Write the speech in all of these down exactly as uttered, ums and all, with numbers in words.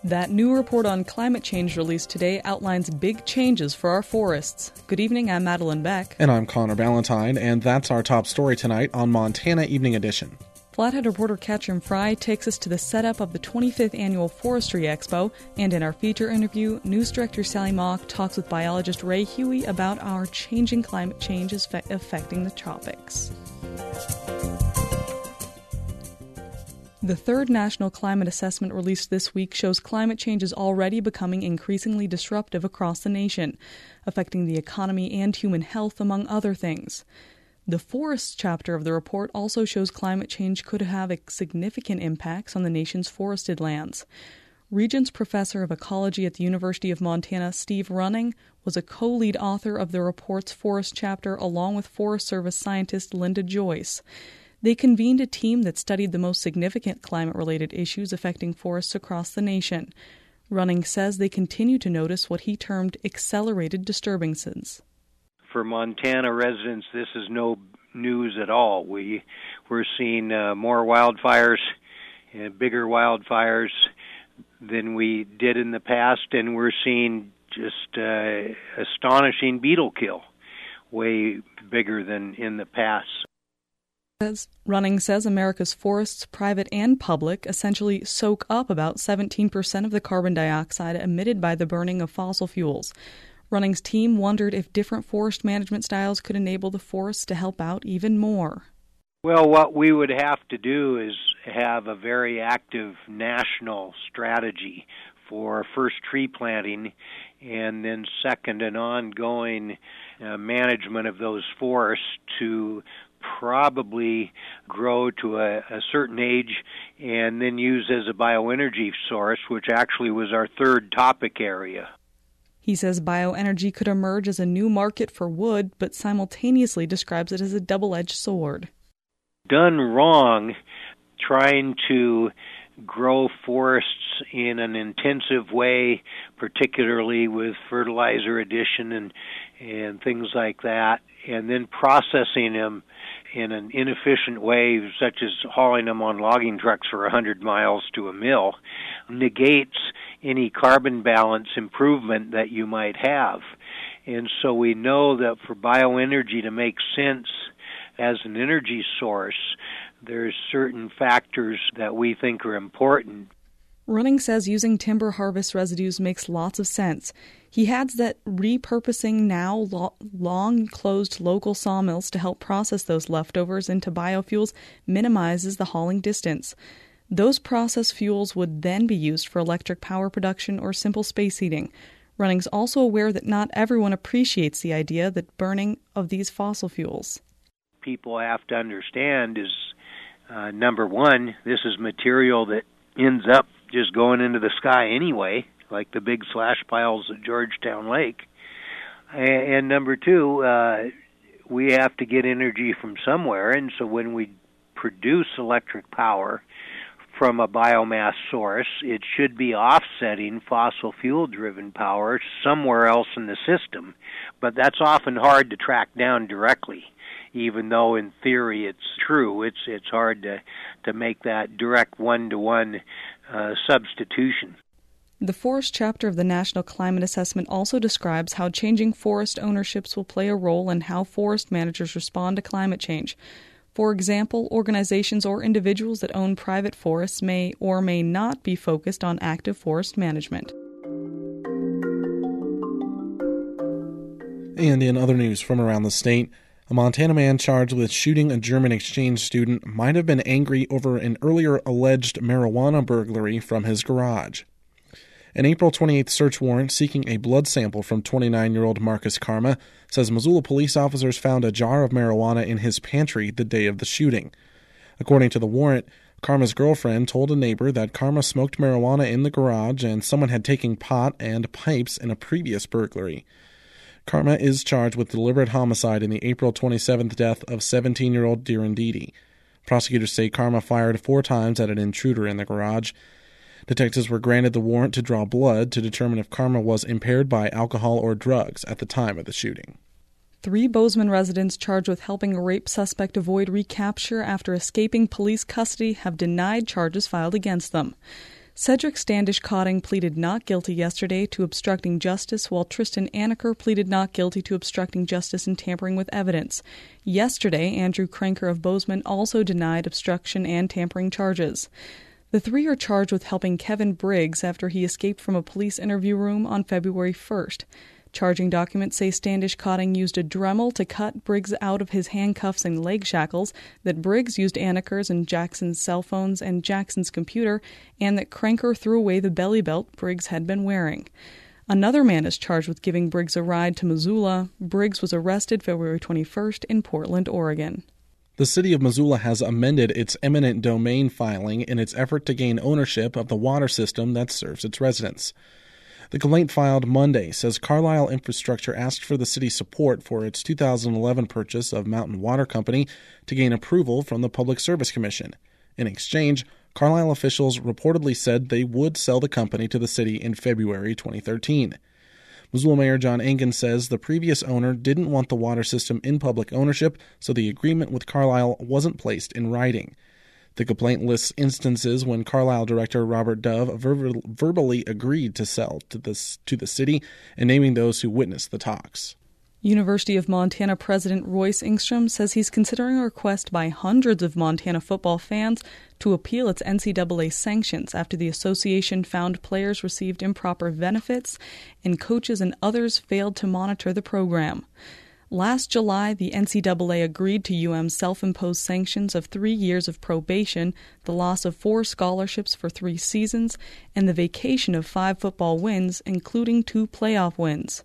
That new report on climate change released today outlines big changes for our forests. Good evening, I'm Madeline Beck. And I'm Connor Ballantyne, and that's our top story tonight on Montana Evening Edition. Flathead reporter Katrin Fry takes us to the setup of the twenty-fifth Annual Forestry Expo, and in our feature interview, News Director Sally Mock talks with biologist Ray Huey about our changing climate change affecting the tropics. The third National Climate Assessment released this week shows climate change is already becoming increasingly disruptive across the nation, affecting the economy and human health, among other things. The forests chapter of the report also shows climate change could have significant impacts on the nation's forested lands. Regents Professor of Ecology at the University of Montana, Steve Running, was a co-lead author of the report's forest chapter along with Forest Service scientist Linda Joyce. They convened a team that studied the most significant climate-related issues affecting forests across the nation. Running says they continue to notice what he termed accelerated disturbances. For Montana residents, this is no news at all. We, we're seeing uh, more wildfires, uh, bigger wildfires than we did in the past, and we're seeing just uh, astonishing beetle kill, way bigger than in the past. Running says America's forests, private and public, essentially soak up about seventeen percent of the carbon dioxide emitted by the burning of fossil fuels. Running's team wondered if different forest management styles could enable the forests to help out even more. Well, what we would have to do is have a very active national strategy for first tree planting, and then second, an ongoing uh, management of those forests to probably grow to a, a certain age and then use as a bioenergy source, which actually was our third topic area. He says bioenergy could emerge as a new market for wood, but simultaneously describes it as a double-edged sword. Done wrong, trying to grow forests in an intensive way, particularly with fertilizer addition and, and things like that, and then processing them in an inefficient way, such as hauling them on logging trucks for one hundred miles to a mill, negates any carbon balance improvement that you might have. And so we know that for bioenergy to make sense as an energy source, there's certain factors that we think are important. Running says using timber harvest residues makes lots of sense. He adds that repurposing now lo- long-closed local sawmills to help process those leftovers into biofuels minimizes the hauling distance. Those processed fuels would then be used for electric power production or simple space heating. Running's also aware that not everyone appreciates the idea that burning of these fossil fuels. People have to understand is, uh, number one, this is material that ends up just going into the sky anyway, like the big slash piles at Georgetown Lake. And, and number two, uh, we have to get energy from somewhere, and so when we produce electric power from a biomass source, it should be offsetting fossil fuel-driven power somewhere else in the system. But that's often hard to track down directly. Even though in theory it's true, it's it's hard to, to make that direct one-to-one uh, substitution. The forest chapter of the National Climate Assessment also describes how changing forest ownerships will play a role in how forest managers respond to climate change. For example, organizations or individuals that own private forests may or may not be focused on active forest management. And in other news from around the state, a Montana man charged with shooting a German exchange student might have been angry over an earlier alleged marijuana burglary from his garage. An April twenty-eighth search warrant seeking a blood sample from twenty-nine-year-old Marcus Karma says Missoula police officers found a jar of marijuana in his pantry the day of the shooting. According to the warrant, Karma's girlfriend told a neighbor that Karma smoked marijuana in the garage and someone had taken pot and pipes in a previous burglary. Karma is charged with deliberate homicide in the April twenty-seventh death of seventeen-year-old Darren Deedy. Prosecutors say Karma fired four times at an intruder in the garage. Detectives were granted the warrant to draw blood to determine if Karma was impaired by alcohol or drugs at the time of the shooting. Three Bozeman residents charged with helping a rape suspect avoid recapture after escaping police custody have denied charges filed against them. Cedric Standish-Cotting pleaded not guilty yesterday to obstructing justice, while Tristan Anaker pleaded not guilty to obstructing justice and tampering with evidence. Yesterday, Andrew Cranker of Bozeman also denied obstruction and tampering charges. The three are charged with helping Kevin Briggs after he escaped from a police interview room on February first. Charging documents say Standish-Cotting used a Dremel to cut Briggs out of his handcuffs and leg shackles, that Briggs used Anaker's and Jackson's cell phones and Jackson's computer, and that Cranker threw away the belly belt Briggs had been wearing. Another man is charged with giving Briggs a ride to Missoula. Briggs was arrested February twenty-first in Portland, Oregon. The city of Missoula has amended its eminent domain filing in its effort to gain ownership of the water system that serves its residents. The complaint filed Monday says Carlisle Infrastructure asked for the city's support for its two thousand eleven purchase of Mountain Water Company to gain approval from the Public Service Commission. In exchange, Carlisle officials reportedly said they would sell the company to the city in February twenty thirteen. Missoula Mayor John Engen says the previous owner didn't want the water system in public ownership, so the agreement with Carlisle wasn't placed in writing. The complaint lists instances when Carlisle Director Robert Dove ver- verbally agreed to sell to, this, to the city and naming those who witnessed the talks. University of Montana President Royce Engstrom says he's considering a request by hundreds of Montana football fans to appeal its N C double A sanctions after the association found players received improper benefits and coaches and others failed to monitor the program. Last July, the N C double A agreed to U M's self-imposed sanctions of three years of probation, the loss of four scholarships for three seasons, and the vacation of five football wins, including two playoff wins.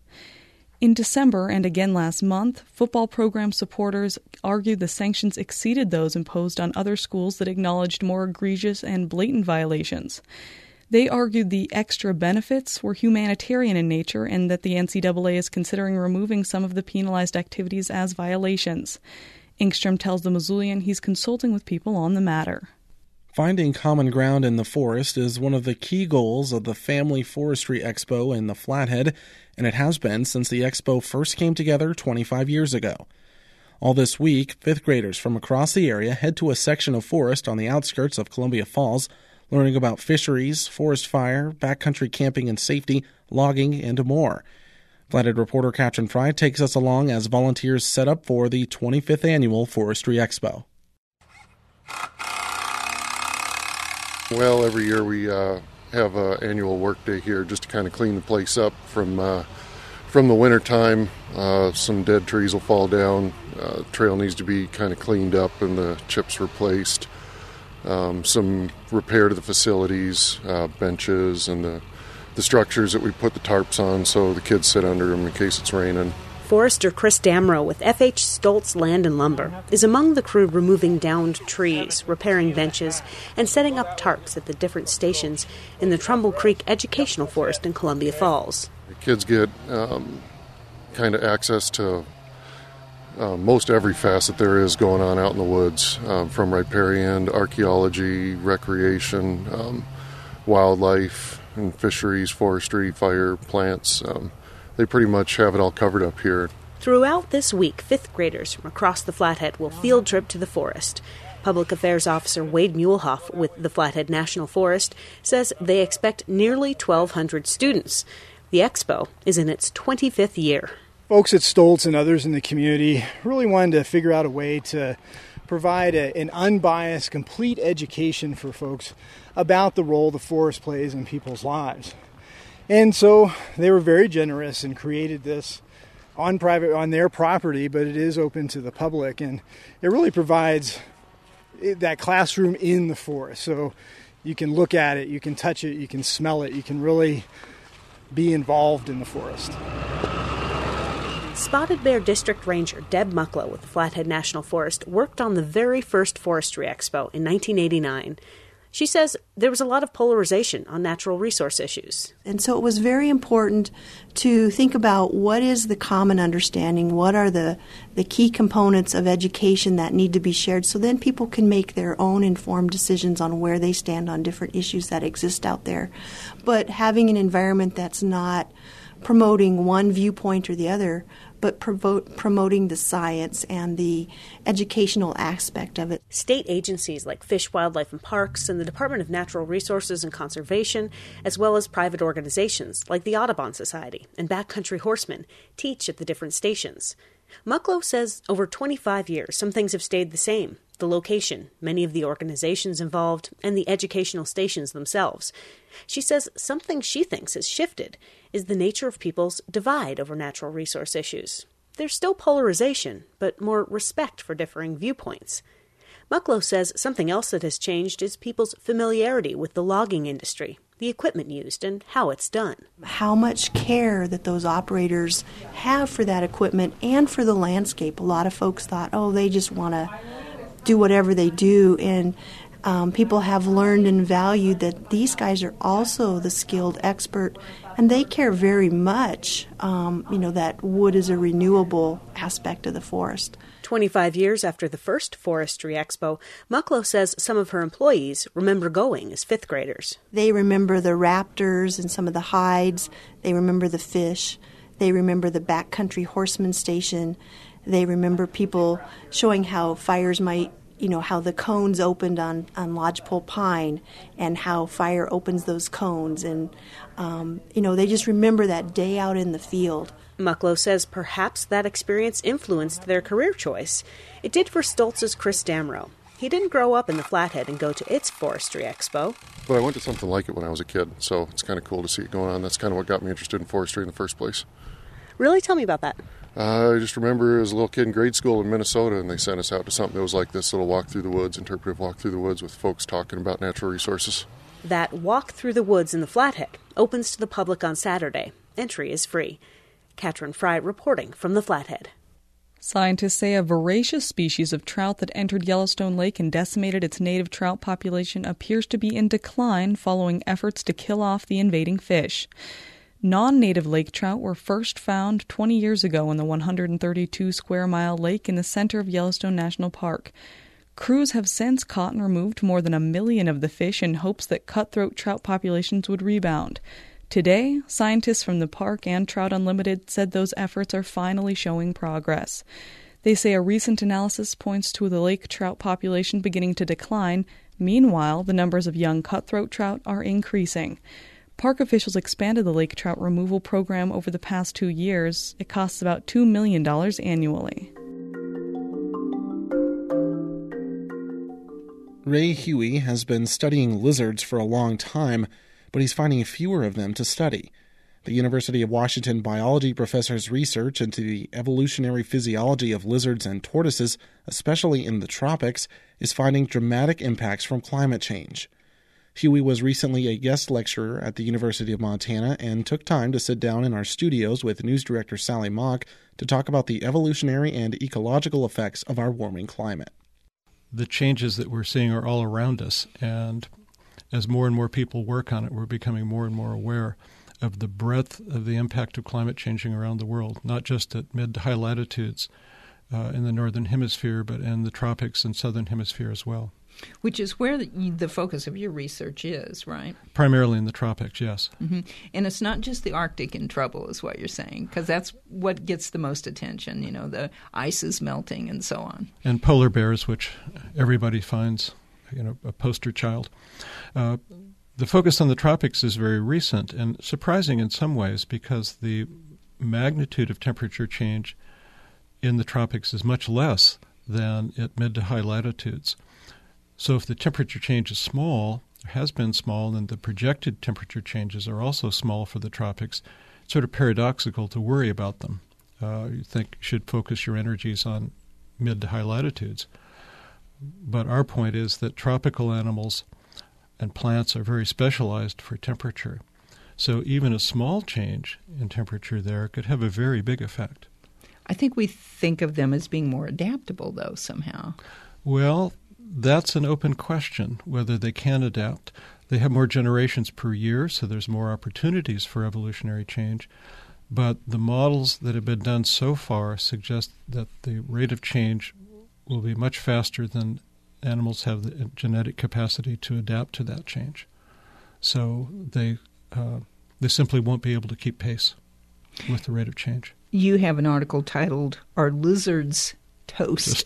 In December and again last month, football program supporters argued the sanctions exceeded those imposed on other schools that acknowledged more egregious and blatant violations. They argued the extra benefits were humanitarian in nature and that the N C double A is considering removing some of the penalized activities as violations. Engstrom tells the Missoulian he's consulting with people on the matter. Finding common ground in the forest is one of the key goals of the Family Forestry Expo in the Flathead, and it has been since the expo first came together twenty-five years ago. All this week, fifth graders from across the area head to a section of forest on the outskirts of Columbia Falls, learning about fisheries, forest fire, backcountry camping and safety, logging, and more. Flathead reporter Katrin Fry takes us along as volunteers set up for the twenty-fifth Annual Forestry Expo. Well, every year we uh, have an annual work day here just to kind of clean the place up from uh, from the winter time. Uh, some dead trees will fall down. Uh, trail needs to be kind of cleaned up and the chips replaced. Um, some repair to the facilities, uh, benches, and the, the structures that we put the tarps on so the kids sit under them in case it's raining. Forester Chris Damrow with F H Stoltz Land and Lumber is among the crew removing downed trees, repairing benches, and setting up tarps at the different stations in the Trumbull Creek Educational Forest in Columbia Falls. The kids get um, kind of access to uh, most every facet there is going on out in the woods, um, from riparian, archaeology, recreation, um, wildlife, and fisheries, forestry, fire, plants. Um, They pretty much have it all covered up here. Throughout this week, fifth graders from across the Flathead will field trip to the forest. Public Affairs Officer Wade Muehlhoff with the Flathead National Forest says they expect nearly twelve hundred students. The expo is in its twenty-fifth year. Folks at Stoltz and others in the community really wanted to figure out a way to provide a, an unbiased, complete education for folks about the role the forest plays in people's lives. And so they were very generous and created this on private, on their property, but it is open to the public, and it really provides that classroom in the forest. So you can look at it, you can touch it, you can smell it, you can really be involved in the forest. Spotted Bear District Ranger Deb Mucklow with the Flathead National Forest worked on the very first Forestry Expo in nineteen eighty-nine. She says there was a lot of polarization on natural resource issues. And so it was very important to think about what is the common understanding, what are the, the key components of education that need to be shared, so then people can make their own informed decisions on where they stand on different issues that exist out there. But having an environment that's not promoting one viewpoint or the other, but provo- promoting the science and the educational aspect of it. State agencies like Fish, Wildlife, and Parks and the Department of Natural Resources and Conservation, as well as private organizations like the Audubon Society and Backcountry Horsemen, teach at the different stations. Mucklow says over twenty-five years, some things have stayed the same. The location, many of the organizations involved, and the educational stations themselves. She says something she thinks has shifted is the nature of people's divide over natural resource issues. There's still polarization, but more respect for differing viewpoints. Mucklow says something else that has changed is people's familiarity with the logging industry, the equipment used, and how it's done. How much care that those operators have for that equipment and for the landscape. A lot of folks thought, oh, they just want to do whatever they do, and um, people have learned and valued that these guys are also the skilled expert, and they care very much, um, you know, that wood is a renewable aspect of the forest. twenty-five years after the first Forestry Expo, Mucklow says some of her employees remember going as fifth graders. They remember the raptors and some of the hides. They remember the fish. They remember the Backcountry Horseman Station. They remember people showing how fires might, you know, how the cones opened on, on Lodgepole Pine and how fire opens those cones. And, um, you know, they just remember that day out in the field. Mucklow says perhaps that experience influenced their career choice. It did for Stoltz's Chris Damrow. He didn't grow up in the Flathead and go to its Forestry Expo. But I went to something like it when I was a kid, so it's kind of cool to see it going on. That's kind of what got me interested in forestry in the first place. Really? Tell me about that. Uh, I just remember as a little kid in grade school in Minnesota, and they sent us out to something that was like this little walk through the woods, interpretive walk through the woods with folks talking about natural resources. That walk through the woods in the Flathead opens to the public on Saturday. Entry is free. Katrin Fry reporting from the Flathead. Scientists say a voracious species of trout that entered Yellowstone Lake and decimated its native trout population appears to be in decline following efforts to kill off the invading fish. Non-native lake trout were first found twenty years ago in the one hundred thirty-two square mile lake in the center of Yellowstone National Park. Crews have since caught and removed more than a million of the fish in hopes that cutthroat trout populations would rebound. Today, scientists from the park and Trout Unlimited said those efforts are finally showing progress. They say a recent analysis points to the lake trout population beginning to decline. Meanwhile, the numbers of young cutthroat trout are increasing. Park officials expanded the lake trout removal program over the past two years. It costs about two million dollars annually. Ray Huey has been studying lizards for a long time, but he's finding fewer of them to study. The University of Washington biology professor's research into the evolutionary physiology of lizards and tortoises, especially in the tropics, is finding dramatic impacts from climate change. Huey was recently a guest lecturer at the University of Montana and took time to sit down in our studios with news director Sally Mock to talk about the evolutionary and ecological effects of our warming climate. The changes that we're seeing are all around us, and as more and more people work on it, we're becoming more and more aware of the breadth of the impact of climate changing around the world, not just at mid to high latitudes uh, in the northern hemisphere, but in the tropics and southern hemisphere as well. Which is where the, the focus of your research is, right? Primarily in the tropics, yes. Mm-hmm. And it's not just the Arctic in trouble, is what you're saying, because that's what gets the most attention, you know, the ice is melting and so on. And polar bears, which everybody finds, you know, a poster child. Uh, the focus on the tropics is very recent and surprising in some ways because the magnitude of temperature change in the tropics is much less than at mid to high latitudes. So if the temperature change is small, or has been small, then the projected temperature changes are also small for the tropics. It's sort of paradoxical to worry about them. Uh, you think you should focus your energies on mid to high latitudes. But our point is that tropical animals and plants are very specialized for temperature. So even a small change in temperature there could have a very big effect. I think we think of them as being more adaptable, though, somehow. Well, that's an open question, whether they can adapt. They have more generations per year, so there's more opportunities for evolutionary change. But the models that have been done so far suggest that the rate of change will be much faster than animals have the genetic capacity to adapt to that change. So they uh, they simply won't be able to keep pace. with the rate of change. You have an article titled, Are Lizards Toast?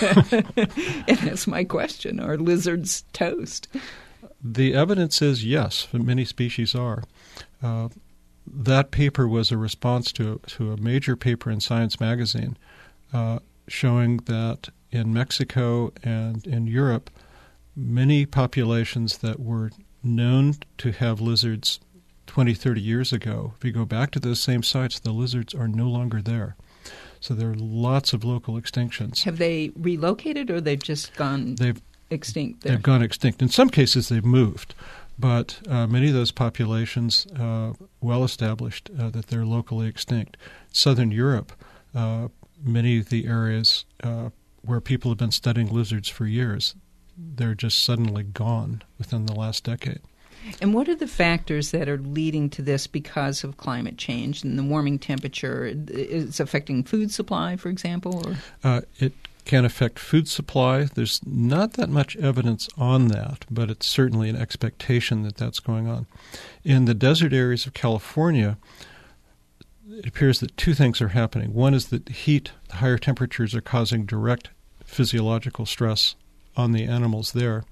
And that's my question. Are lizards toast? The evidence is yes, many species are. Uh, that paper was a response to, to a major paper in Science magazine uh, showing that in Mexico and in Europe, many populations that were known to have lizards twenty, thirty years ago, if you go back to those same sites, the lizards are no longer there. So there are lots of local extinctions. Have they relocated or they've just gone they've, extinct there? They've gone extinct. In some cases, they've moved. But uh, many of those populations, uh, well established uh, that they're locally extinct. Southern Europe, uh, many of the areas uh, where people have been studying lizards for years, they're just suddenly gone within the last decade. And what are the factors that are leading to this because of climate change and the warming temperature? Is it affecting food supply, for example? Or? Uh, it can affect food supply. There's not that much evidence on that, but it's certainly an expectation that that's going on. In the desert areas of California, it appears that two things are happening. One is that heat, the higher temperatures are causing direct physiological stress on the animals there.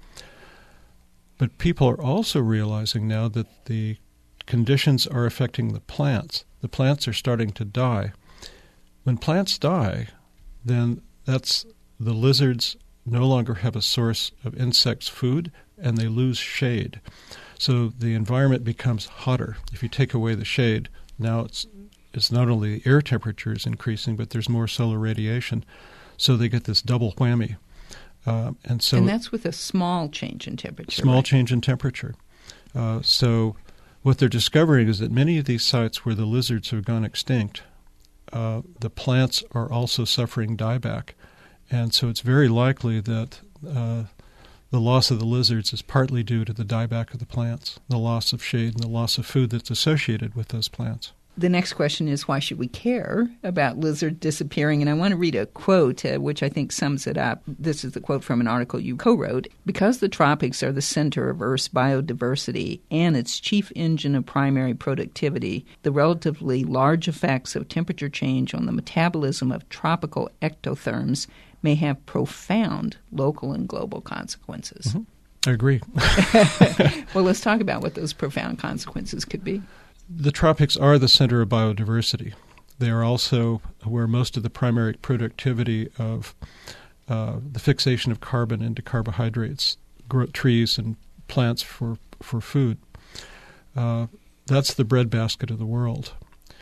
But people are also realizing now that the conditions are affecting the plants. The plants are starting to die. When plants die, then that's the lizards no longer have a source of insects' food, and they lose shade. So the environment becomes hotter. If you take away the shade, now it's it's not only the air temperature is increasing, but there's more solar radiation. So they get this double whammy. Uh, and so and that's with a small change in temperature. Small right? change in temperature. Uh, so what they're discovering is that many of these sites where the lizards have gone extinct, uh, the plants are also suffering dieback. And so it's very likely that uh, the loss of the lizards is partly due to the dieback of the plants, the loss of shade and the loss of food that's associated with those plants. The next question is, why should we care about lizard disappearing? And I want to read a quote, uh, which I think sums it up. This is the quote from an article you co-wrote. Because the tropics are the center of Earth's biodiversity and its chief engine of primary productivity, the relatively large effects of temperature change on the metabolism of tropical ectotherms may have profound local and global consequences. Mm-hmm. I agree. Well, let's talk about what those profound consequences could be. The tropics are the center of biodiversity. They are also where most of the primary productivity of uh, the fixation of carbon into carbohydrates, grow trees and plants for, for food. Uh, that's the breadbasket of the world.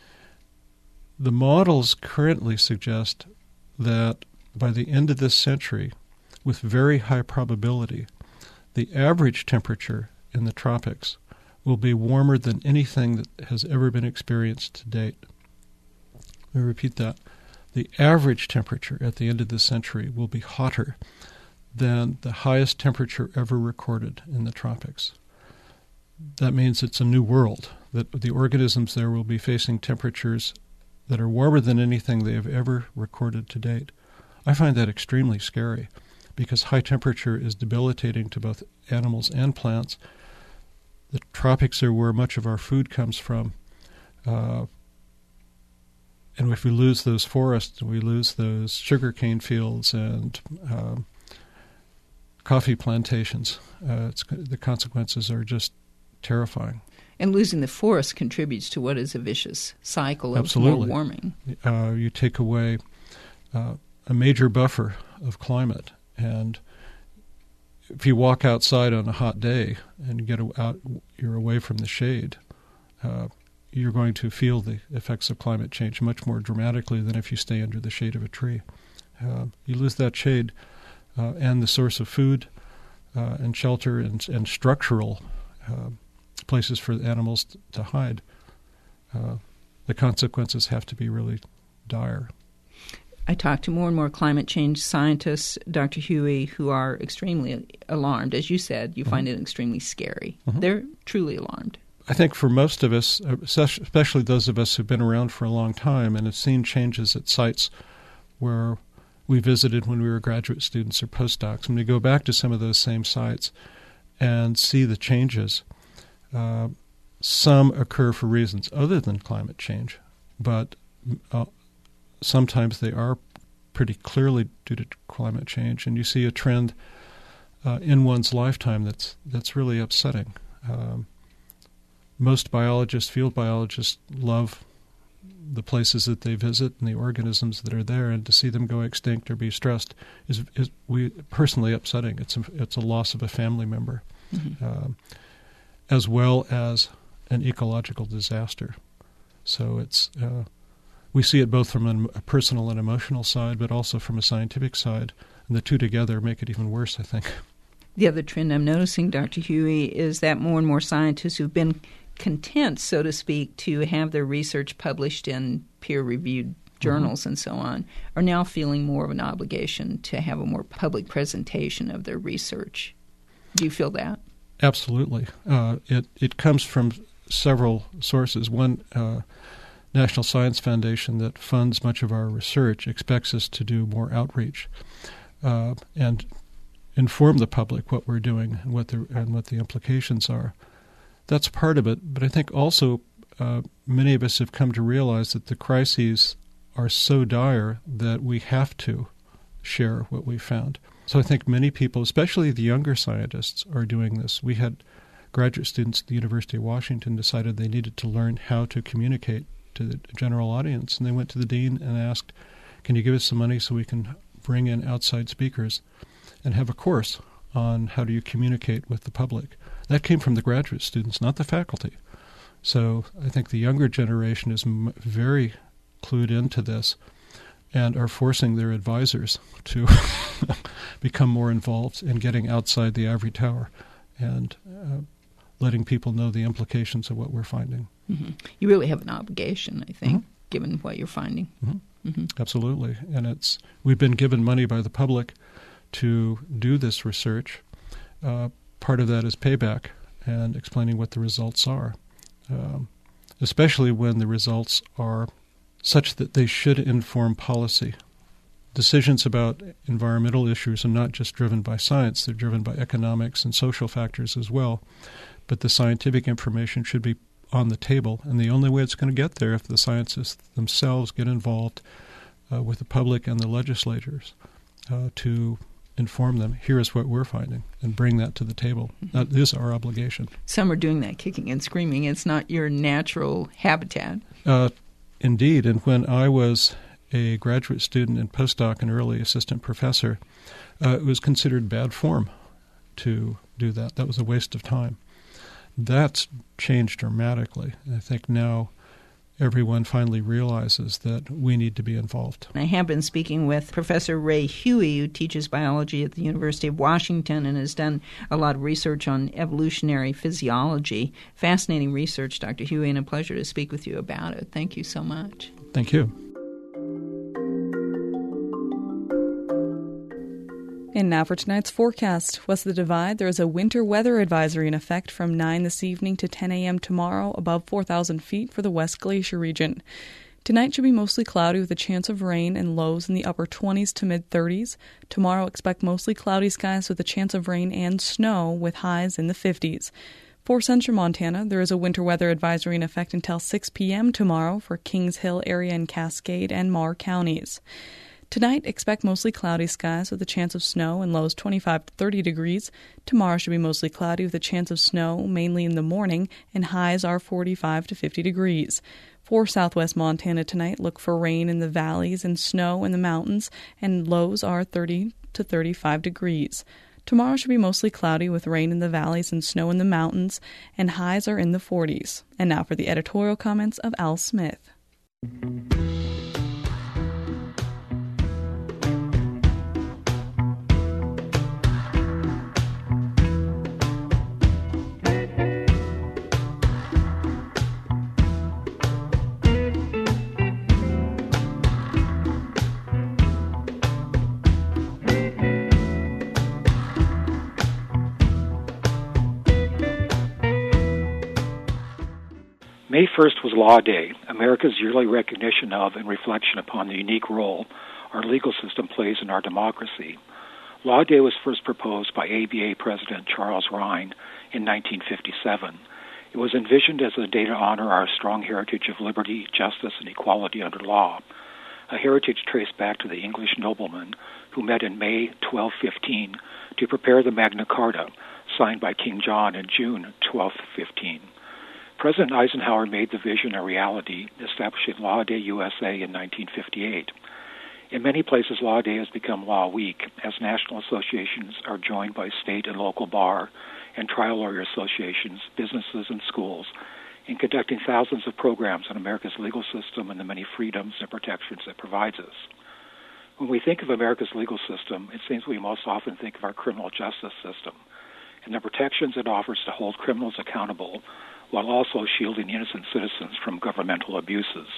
The models currently suggest that by the end of this century, with very high probability, the average temperature in the tropics will be warmer than anything that has ever been experienced to date. Let me repeat that. The average temperature at the end of this century will be hotter than the highest temperature ever recorded in the tropics. That means it's a new world, that the organisms there will be facing temperatures that are warmer than anything they have ever recorded to date. I find that extremely scary because high temperature is debilitating to both animals and plants. The tropics are where much of our food comes from. Uh, and if we lose those forests, we lose those sugarcane fields and uh, coffee plantations. Uh, it's, the consequences are just terrifying. And losing the forest contributes to what is a vicious cycle of Absolutely. more warming. Uh, you take away uh, a major buffer of climate, and if you walk outside on a hot day and get out, you're away from the shade, uh, you're going to feel the effects of climate change much more dramatically than if you stay under the shade of a tree. Uh, you lose that shade uh, and the source of food uh, and shelter and, and structural uh, places for animals t- to hide. Uh, the consequences have to be really dire. I talk to more and more climate change scientists, Doctor Huey, who are extremely alarmed. As you said, you mm-hmm. find it extremely scary. Mm-hmm. They're truly alarmed. I think for most of us, especially those of us who've been around for a long time and have seen changes at sites where we visited when we were graduate students or postdocs, when we go back to some of those same sites and see the changes, uh, some occur for reasons other than climate change. but uh, sometimes they are pretty clearly due to climate change, and you see a trend uh, in one's lifetime that's that's really upsetting. Um, most biologists, field biologists, love the places that they visit and the organisms that are there, and to see them go extinct or be stressed is, is we personally upsetting. It's a, it's a loss of a family member, mm-hmm. um, as well as an ecological disaster. So it's uh, we see it both from a personal and emotional side, but also from a scientific side, and the two together make it even worse, I think. The other trend I'm noticing, Doctor Huey, is that more and more scientists who've been content, so to speak, to have their research published in peer-reviewed journals mm-hmm. and so on, are now feeling more of an obligation to have a more public presentation of their research. Do you feel that? Absolutely. Uh, it, it comes from several sources. One, uh, National Science Foundation that funds much of our research expects us to do more outreach uh, and inform the public what we're doing and what the and what the implications are. That's part of it, but I think also uh, many of us have come to realize that the crises are so dire that we have to share what we found. So I think many people, especially the younger scientists, are doing this. We had graduate students at the University of Washington decided they needed to learn how to communicate to the general audience, and they went to the dean and asked, can you give us some money so we can bring in outside speakers and have a course on how do you communicate with the public. That came from the graduate students, not the faculty. So I think the younger generation is m- very clued into this and are forcing their advisors to become more involved in getting outside the ivory tower and uh, letting people know the implications of what we're finding. Mm-hmm. You really have an obligation, I think, mm-hmm. given what you're finding. Mm-hmm. Mm-hmm. Absolutely. And it's we've been given money by the public to do this research. Uh, part of that is payback and explaining what the results are, um, especially when the results are such that they should inform policy. Decisions about environmental issues are not just driven by science, they're driven by economics and social factors as well. But the scientific information should be on the table, and the only way it's going to get there if the scientists themselves get involved uh, with the public and the legislators uh, to inform them, here is what we're finding, and bring that to the table. Mm-hmm. That is our obligation. Some are doing that kicking and screaming. It's not your natural habitat. Uh, indeed, and when I was a graduate student and postdoc and early assistant professor, uh, it was considered bad form to do that. That was a waste of time. That's changed dramatically. I think now everyone finally realizes that we need to be involved. I have been speaking with Professor Ray Huey, who teaches biology at the University of Washington and has done a lot of research on evolutionary physiology. Fascinating research, Doctor Huey, and a pleasure to speak with you about it. Thank you so much. Thank you. And now for tonight's forecast. West of the Divide, there is a winter weather advisory in effect from nine this evening to ten a.m. tomorrow above four thousand feet for the West Glacier region. Tonight should be mostly cloudy with a chance of rain and lows in the upper twenties to mid-thirties. Tomorrow expect mostly cloudy skies with a chance of rain and snow with highs in the fifties. For central Montana, there is a winter weather advisory in effect until six p.m. tomorrow for Kings Hill area and Cascade and Marr counties. Tonight, expect mostly cloudy skies with a chance of snow and lows twenty-five to thirty degrees. Tomorrow should be mostly cloudy with a chance of snow, mainly in the morning, and highs are forty-five to fifty degrees. For southwest Montana tonight, look for rain in the valleys and snow in the mountains, and lows are thirty to thirty-five degrees. Tomorrow should be mostly cloudy with rain in the valleys and snow in the mountains, and highs are in the forties. And now for the editorial comments of Al Smith. May first was Law Day, America's yearly recognition of and reflection upon the unique role our legal system plays in our democracy. Law Day was first proposed by A B A President Charles Rhine in nineteen fifty-seven. It It was envisioned as a day to honor our strong heritage of liberty, justice, and equality under law, a heritage traced back to the English noblemen who met in May twelve fifteen to prepare the Magna Carta, signed by King John in June twelve fifteen. President Eisenhower made the vision a reality, establishing Law Day U S A in nineteen fifty-eight. In many places, Law Day has become Law Week, as national associations are joined by state and local bar and trial lawyer associations, businesses, and schools in conducting thousands of programs on America's legal system and the many freedoms and protections it provides us. When we think of America's legal system, it seems we most often think of our criminal justice system and the protections it offers to hold criminals accountable while also shielding innocent citizens from governmental abuses.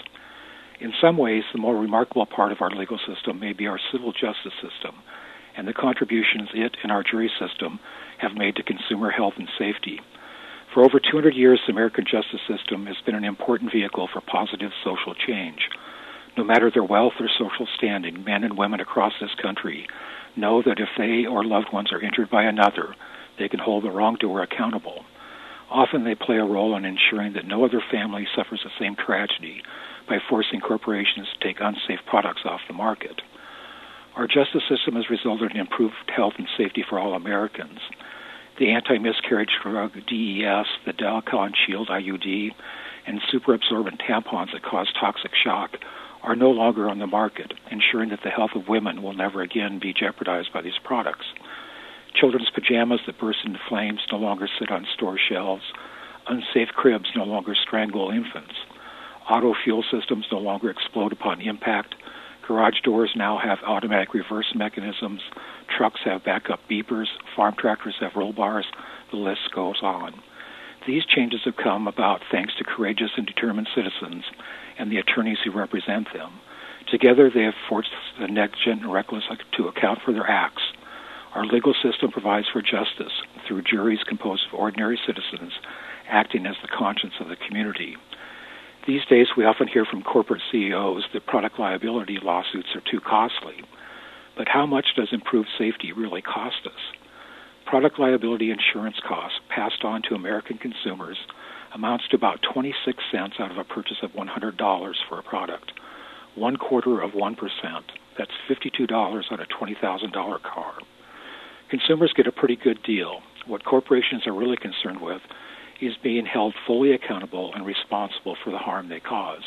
In some ways, the more remarkable part of our legal system may be our civil justice system and the contributions it and our jury system have made to consumer health and safety. For over two hundred years, the American justice system has been an important vehicle for positive social change. No matter their wealth or social standing, men and women across this country know that if they or loved ones are injured by another, they can hold the wrongdoer accountable. Often they play a role in ensuring that no other family suffers the same tragedy by forcing corporations to take unsafe products off the market. Our justice system has resulted in improved health and safety for all Americans. The anti-miscarriage drug D E S, the Dalcon Shield I U D, and superabsorbent tampons that cause toxic shock are no longer on the market, ensuring that the health of women will never again be jeopardized by these products. Children's pajamas that burst into flames no longer sit on store shelves. Unsafe cribs no longer strangle infants. Auto fuel systems no longer explode upon impact. Garage doors now have automatic reverse mechanisms. Trucks have backup beepers. Farm tractors have roll bars. The list goes on. These changes have come about thanks to courageous and determined citizens and the attorneys who represent them. Together, they have forced the negligent and reckless to account for their acts. Our legal system provides for justice through juries composed of ordinary citizens acting as the conscience of the community. These days, we often hear from corporate C E Os that product liability lawsuits are too costly. But how much does improved safety really cost us? Product liability insurance costs passed on to American consumers amounts to about twenty-six cents out of a purchase of one hundred dollars for a product. One quarter of one percent. That's fifty-two dollars on a twenty thousand dollars car. Consumers get a pretty good deal. What corporations are really concerned with is being held fully accountable and responsible for the harm they cause.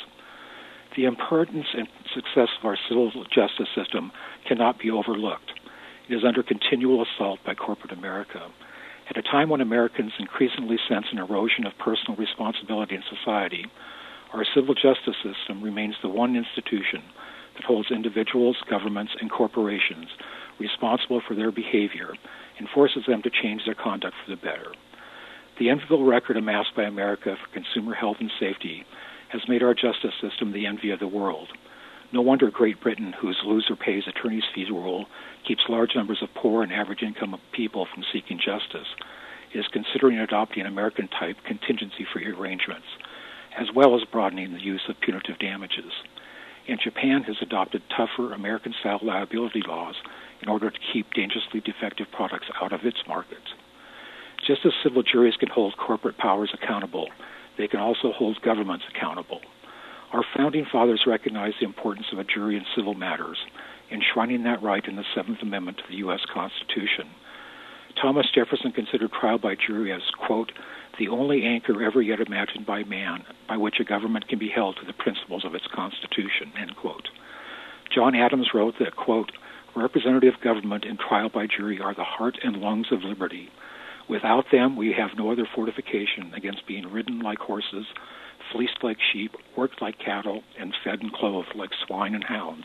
The importance and success of our civil justice system cannot be overlooked. It is under continual assault by corporate America. At a time when Americans increasingly sense an erosion of personal responsibility in society, our civil justice system remains the one institution that holds individuals, governments, and corporations responsible for their behavior and forces them to change their conduct for the better. The enviable record amassed by America for consumer health and safety has made our justice system the envy of the world. No wonder Great Britain, whose loser pays attorney's fees rule keeps large numbers of poor and average income people from seeking justice, is considering adopting American-type contingency-free arrangements, as well as broadening the use of punitive damages. And Japan has adopted tougher American-style liability laws in order to keep dangerously defective products out of its markets. Just as civil juries can hold corporate powers accountable, they can also hold governments accountable. Our founding fathers recognized the importance of a jury in civil matters, enshrining that right in the Seventh Amendment to the U S Constitution. Thomas Jefferson considered trial by jury as, quote, the only anchor ever yet imagined by man by which a government can be held to the principles of its Constitution, end quote. John Adams wrote that, quote, representative government and trial by jury are the heart and lungs of liberty. Without them, we have no other fortification against being ridden like horses, fleeced like sheep, worked like cattle, and fed and clothed like swine and hounds.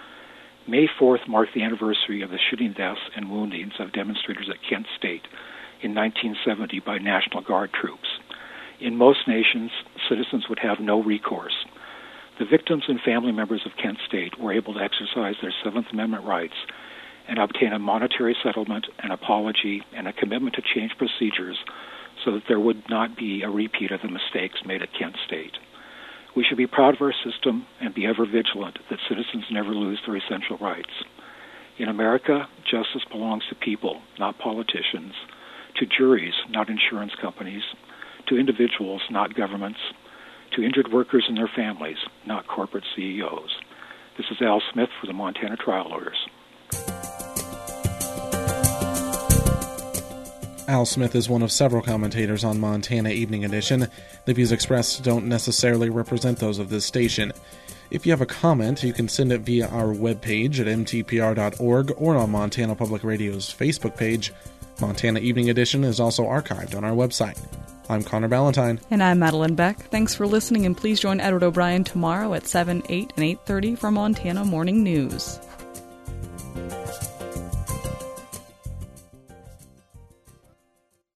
May fourth marked the anniversary of the shooting deaths and woundings of demonstrators at Kent State in nineteen seventy by National Guard troops. In most nations, citizens would have no recourse. The victims and family members of Kent State were able to exercise their Seventh Amendment rights and obtain a monetary settlement, an apology, and a commitment to change procedures so that there would not be a repeat of the mistakes made at Kent State. We should be proud of our system and be ever vigilant that citizens never lose their essential rights. In America, justice belongs to people, not politicians, to juries, not insurance companies, to individuals, not governments, to injured workers and their families, not corporate C E Os. This is Al Smith for the Montana Trial Lawyers. Al Smith is one of several commentators on Montana Evening Edition. The views expressed don't necessarily represent those of this station. If you have a comment, you can send it via our webpage at m t p r dot org or on Montana Public Radio's Facebook page. Montana Evening Edition is also archived on our website. I'm Connor Ballantyne. And I'm Madeline Beck. Thanks for listening, and please join Edward O'Brien tomorrow at seven, eight, and eight thirty for Montana Morning News.